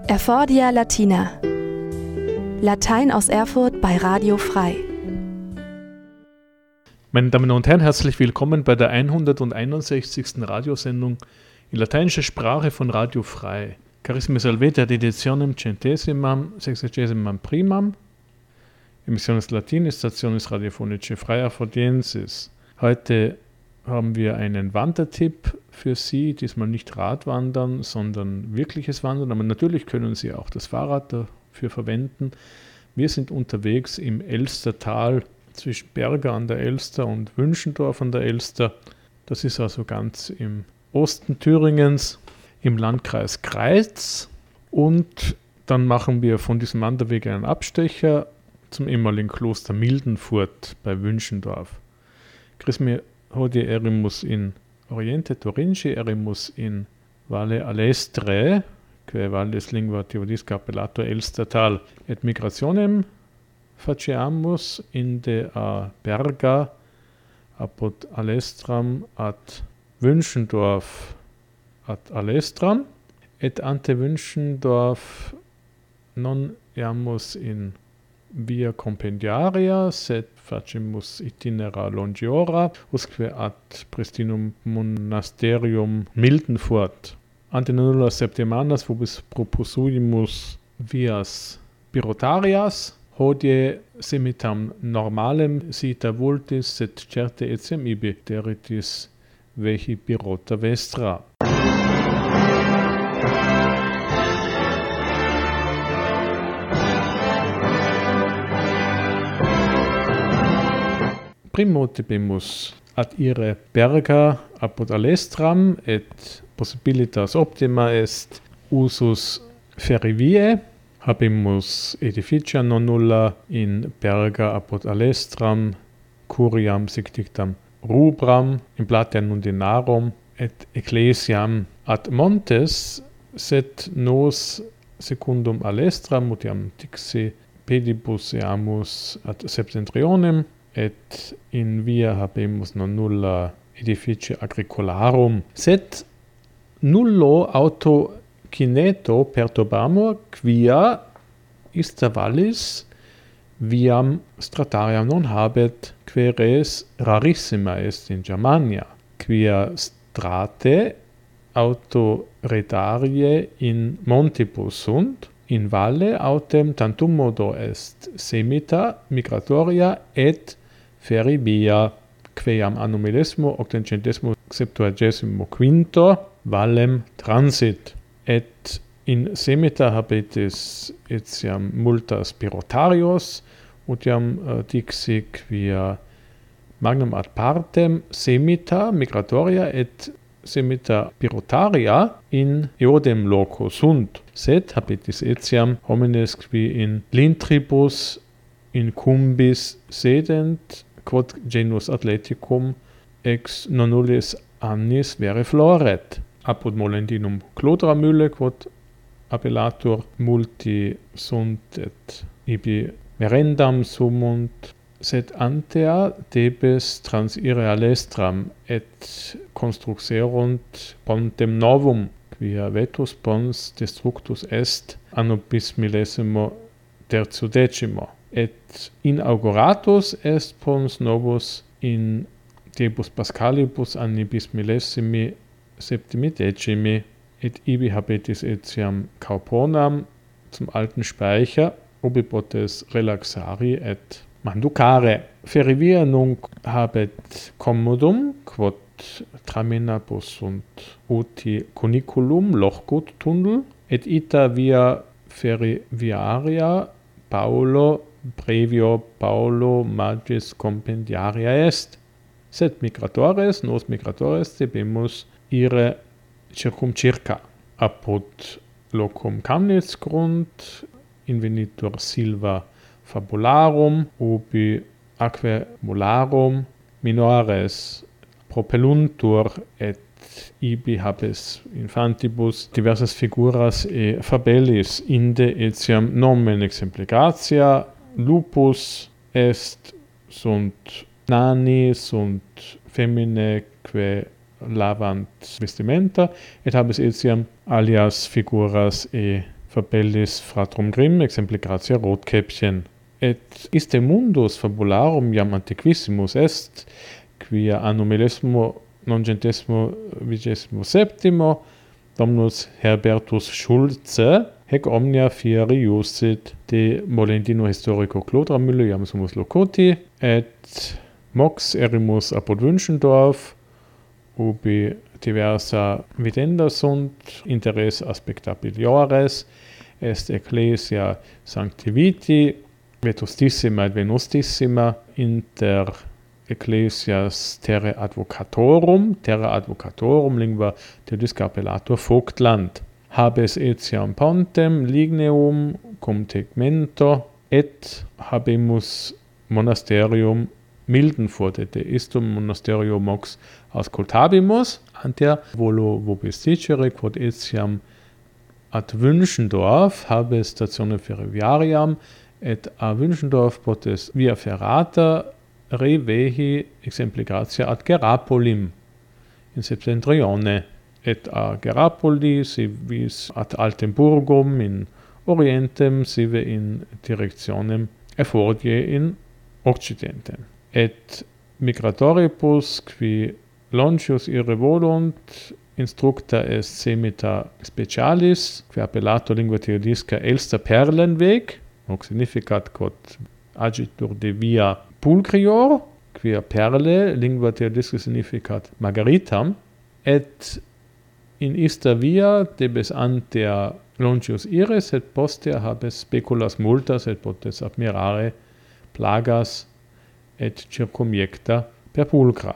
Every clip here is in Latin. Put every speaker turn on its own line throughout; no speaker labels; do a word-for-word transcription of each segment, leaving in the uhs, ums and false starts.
Erfordia Latina. Latein aus Erfurt bei Radio Frei.
Meine Damen und Herren, herzlich willkommen bei der hunderteinundsechzigsten Radiosendung in lateinischer Sprache von Radio Frei. Carissimi salvete ad editionem centesimam sexagesimam primam, Emissiones Latini, Stationes Radiofonice Frei Erfordiensis. Heute haben wir einen Wandertipp für Sie, diesmal nicht Radwandern, sondern wirkliches Wandern, aber natürlich können Sie auch das Fahrrad dafür verwenden. Wir sind unterwegs im Elstertal zwischen Berga an der Elster und Wünschendorf an der Elster. Das ist also ganz im Osten Thüringens, im Landkreis Greiz. Und dann machen wir von diesem Wanderweg einen Abstecher zum ehemaligen Kloster Mildenfurt bei Wünschendorf. Chrismi hodie erimus in Oriente Thuringi, erimus in Valle Alestre, que valles lingua theodisca appellato Elstertal, et migrationem faciamus in de a Berga apud Alestram ad Wünschendorf ad Alestram, et ante Wünschendorf non iamus in via compendiaria, sed facimus itinera longiora, usque ad pristinum monasterium Mildenfurt. Ante nulla septimanas vobis proposuimus vias birotarias, hodie semitam normalem sita vultis, sed certe etiam ibi deritis vehi birota vestra. Primo tipimus ad ire Berga apud Alestram, et possibilitas optima est usus ferriviae. Habemus edificia non nulla in Berga apud Alestram, curiam sic dictam rubram, in platea nundinarum, et ecclesiam ad montes, sed nos secundum Alestram, utiam dixi pedibus eamus ad septentrionem, et in via habemus non nulla edifici agricolarum, sed nullo auto cineto perturbamur, quia ista vallis viam stratariam non habet, quae res rarissima est in Germania, quia strate auto redarie in montibus sunt, in valle autem tantum modo est semita, migratoria et ferrivia, queam annum millesimo octocentesimo septuagesimo quinto vallem transit, et in semita habetis etiam multas birotarios, utiam uh, dixi quia magnum ad partem semita migratoria et semita birotaria in eodem loco sunt, sed habetis etiam homines qui in lintribus incumbis sedent, quod genus atleticum ex non nullis annis vere floret. Apud molendinum clodramülle, quod appellatur, multi sunt et ibi merendam sumunt, sed antea debes trans ire Alestram et construxerunt pontem novum, quia vetus pons destructus est anno bis millesimo tertiodecimo, et inauguratus est pons novus in debus Pascalibus anni bis millesimi septimi decimi, et ibi habetis etiam Cauponam zum alten Speicher, ubi potes relaxari et manducare. Ferrivia nunc habet commodum, quod traminabus sunt uti cuniculum lochgut tunnel, et ita via ferriviaria Paulo previo Paulo magis compendiaria est, sed migratores, nos migratores debemus ire circumcirca apud locum Camnitz grunt, invenitur silva fabularum, ubi aquae molarum minores propelluntur, et ibi habes infantibus diversas figuras e fabellis, inde etiam nomen exemplicatia lupus est, sunt nani, sunt feminae quae lavant vestimenta, et habes etiam alias figuras e fabellis fratrum Grimm exempli gratia Rotkäppchen. Et iste mundus fabularum iam antiquissimus est, quia anno millesimo nongentesimo vigesimo septimo Dominus Herbertus Schulze hec omnia fieri iussit de Molendino historico Clodramülle iam sumus locoti, et mox erimus apud Wünschendorf, ubi diversa videnda sunt, interes aspectabiliores, est ecclesia sancti viti, vetustissima et venustissima, inter ecclesias terrae advocatorum, terra advocatorum, lingua tedesca appellatur Vogtland. Habes etiam pontem ligneum cum tegmento, et habemus monasterium Mildenfurt, et istum monasterio mox auscultabimus, anter volo vobis dicere, quod etiam ad Wünschendorf habes statione ferroviariam, et a Wünschendorf potes via ferrata revehi exempli gratia ad Gerapolim in septentrione, et a Gerapoli si vis ad Altenburgum in orientem sive in directionem effordie in occidentem. Et migratoribus qui longius ire volunt instructa est semita specialis, qui appellato lingua theodisca Elster Perlenweg, hoc significat quod agitur de via pulcrior, quia perle lingua theodisca significat margaritam, et in ista via debes antea longius ires, et postea habes speculas multas, et potes admirare plagas et circumjecta per pulcra.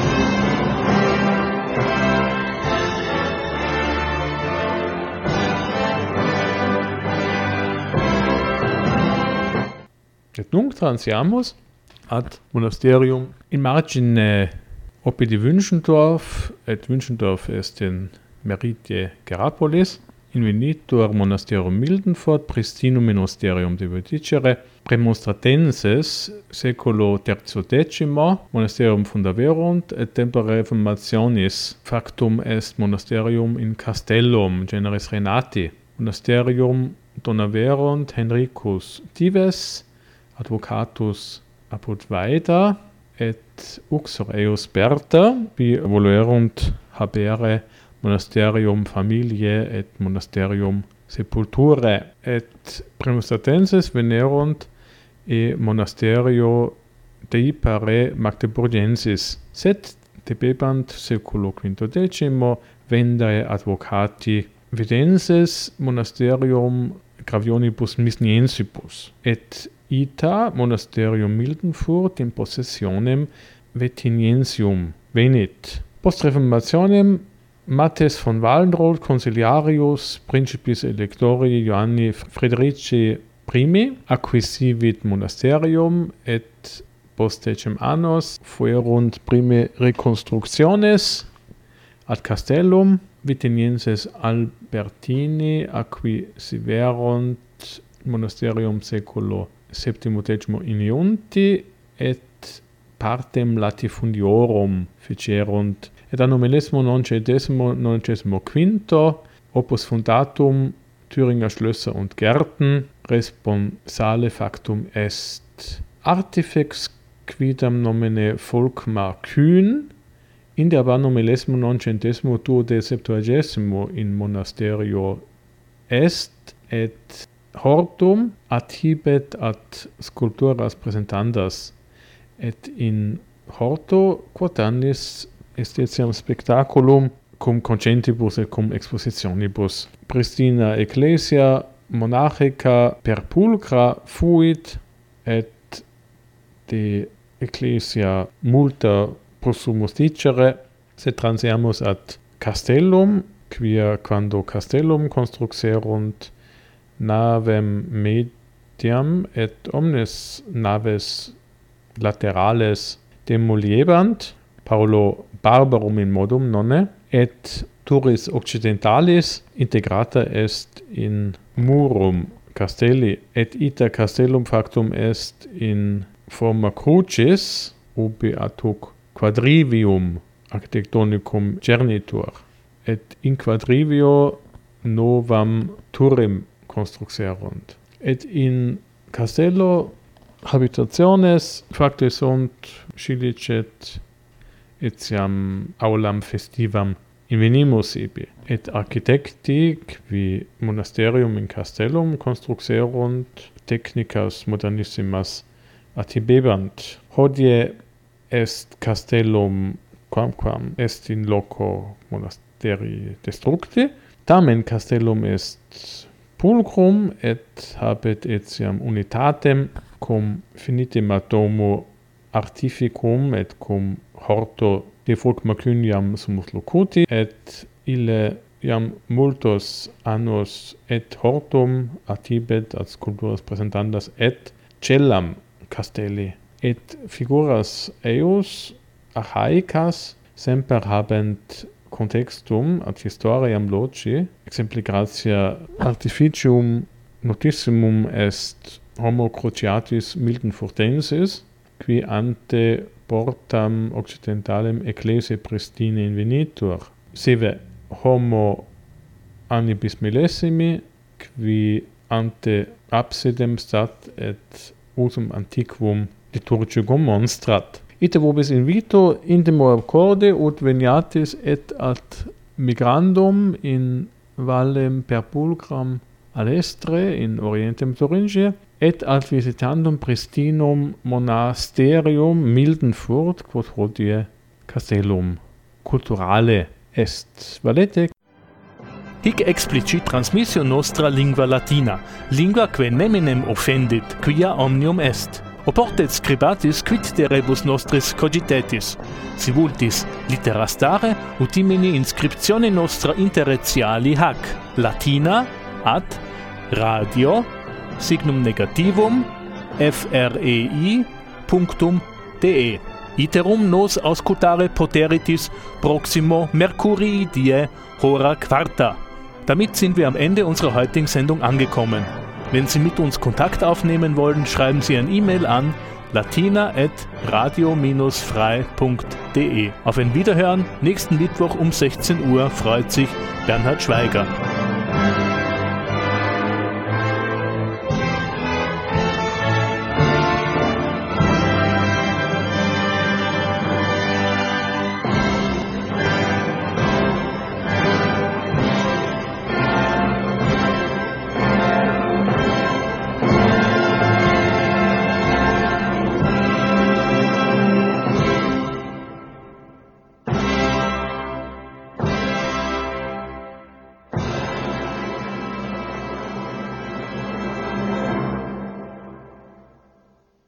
Et nunc transiamus ad monasterium in margine opidi Wünschendorf, et Wünschendorf est in meritie Gerapolis, invenitur monasterium Mildenfurt, pristinum monasterium debe dicere, Premonstratenses seculo tertiodecimo monasterium fundaverunt, et tempore reformationis factum est monasterium in Castellum generis Renati. Monasterium donaverunt Henricus Dives, advocatus apud Vaeda, et uxor eius Berta, qui voluerunt habere monasterium familiae et monasterium sepulturae, et Premonstratenses venerunt e monasterio Dei pare Magdeburgensis, sed debebant seculo quintodecimo vendae advocati videnses monasterium Gravionibus Misniensibus, et ita monasterium Mildenfurt in possessionem Vetiniensium venit. Post reformationem Matthes von Wallenroth consiliarius principis electori Johanni Friderici I acquisivit monasterium, et post decem annos fuerunt prime reconstructiones ad castellum Vitinienses Albertini acquisiverunt monasterium seculo septimo decimo iniunti, et partem latifundiorum ficerunt, et anno millesimo nonagesimo nonagesimo quinto opus fundatum Thüringer Schlösser und Gärten responsale factum est artifex quidam nomine Volkmar Kühn in der anno millesimo nonagentesimo duode septuagesimo in monasterio est, et hortum adhibet ad sculpturas presentandas, et in horto quod annis est etiam spectaculum cum concentibus et cum expositionibus. Pristina ecclesia monarchica per pulcra fuit, et de ecclesia multa possumus dicere, sed transiamus ad castellum, quia quando castellum construxerunt navem mediam et omnes naves laterales demoliebant, Paulo barbarum in modum nonne, et turis occidentalis integrata est in murum castelli, et ita castellum factum est in forma crucis, ubi ad hoc quadrivium architectonicum cernitur, et in quadrivio novam turrem construxerunt. Et in castello habitationes facto sunt scilicet etiam aulam festivam invenimus ibi. Et architecti qui monasterium in castellum construxerunt technicas modernissimas atibebant. Hodie est castellum quamquam est in loco monasteri destructi, tamen castellum est pulchrum et habet etiam unitatem cum finitima domo artificum et cum horto de fulc macuniam sumus locuti, et ille iam multos annos et hortum atibet ad sculpturas presentandas et cellam castelli. Et figuras eius archaicas semper habent contextum ad historiam loci, exempli gratia artificium notissimum est homo cruciatis mildenfurtensis, qui ante portam occidentalem ecclesiae pristine invenitur, sive homo annibis millesimi, qui ante absidem stat et usum antiquum liturgicum monstrat. Ite vobis invito intimo accorde ut veniatis et ad migrandum in vallem per pulcram alestre in orientem Thuringia, et ad visitandum pristinum monasterium Mildenfurt, quod hodie castellum culturale est. Valete.
Hic explicit transmissio nostra lingua latina, lingua que neminem offendit, quia omnium est. Oportet scribatis quid de rebus nostris cogitetis. Si vultis littera stare, utimini inscriptione nostra interretiali hac, latina ad radio signum negativum frei punctum de. Iterum nos auscultare poteritis proximo Mercurii die hora quarta. Damit sind wir am Ende unserer heutigen Sendung angekommen. Wenn Sie mit uns Kontakt aufnehmen wollen, schreiben Sie ein E-Mail an latina at radio dash frei punkt de. Auf ein Wiederhören nächsten Mittwoch um sechzehn Uhr freut sich Bernhard Schweiger.